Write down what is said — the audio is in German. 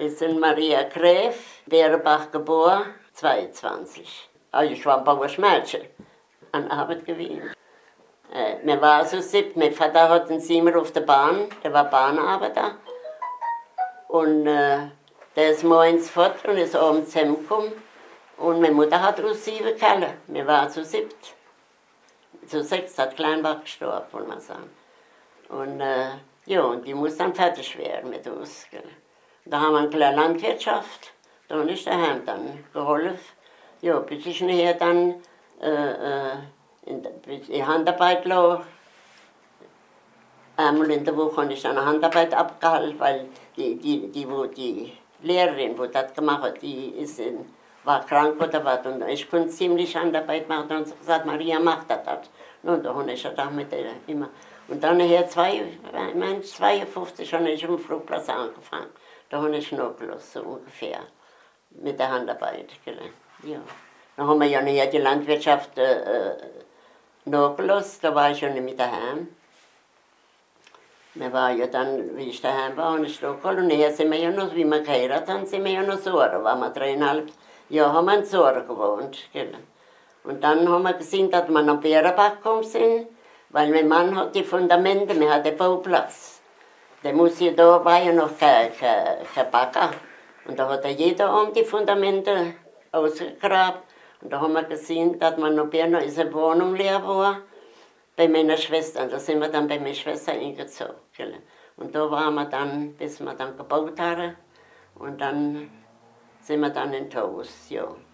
Ich bin Maria Gräf, Bärenbach geboren, 22. Also ich war ein Bauerschmädchen, an Arbeit gewesen. Wir waren so 7, mein Vater hat einen Siemer auf der Bahn, der war Bahnarbeiter. Und der ist morgens fort und ist abends heimgekommen. Und meine Mutter hat uns 7 Kerle, wir waren zu 7. Zu 6 hat Kleinbach gestorben, wollen wir sagen. Und ja, und die muss dann fertig werden mit uns. Gell. Da haben wir eine kleine Landwirtschaft, da habe ich daheim dann geholfen. Ja, bis ich nachher dann in die Handarbeit lag. Einmal in der Woche habe ich dann eine Handarbeit abgehalten, weil die Lehrerin, die das gemacht hat, war krank oder was. Und ich konnte ziemlich Handarbeit machen und sie gesagt, Maria, mach das. Und da habe ich gedacht, mit der immer. Und dann nachher 52 habe ich am Flugplatz angefangen. Da habe ich nachgelassen, so ungefähr, mit der Handarbeit. Ja. Dann haben wir ja nachher die Landwirtschaft nachgelassen, da war ich ja nicht mehr daheim. Wir waren ja dann, wie ich daheim war, und ich nachgeholt. Und nachher sind wir ja noch, wie wir geheiratet haben, sind wir ja noch so. Da waren wir 3,5 Jahre haben wir in Zora gewohnt. Und dann haben wir gesehen, dass wir nach Bärenbach gekommen sind, weil mein Mann hat die Fundamente, wir hatten den Bauplatz. Da war ja noch kein Bagger. Und da hat jeder Abend die Fundamente ausgegraben. Und da haben wir gesehen, dass wir nach Bärenbach ist eine Wohnung leer war, bei meiner Schwester. Da sind wir dann bei meiner Schwester eingezogen. Und da waren wir dann, bis wir dann gebaut haben. Und dann sind wir dann in Haus, ja.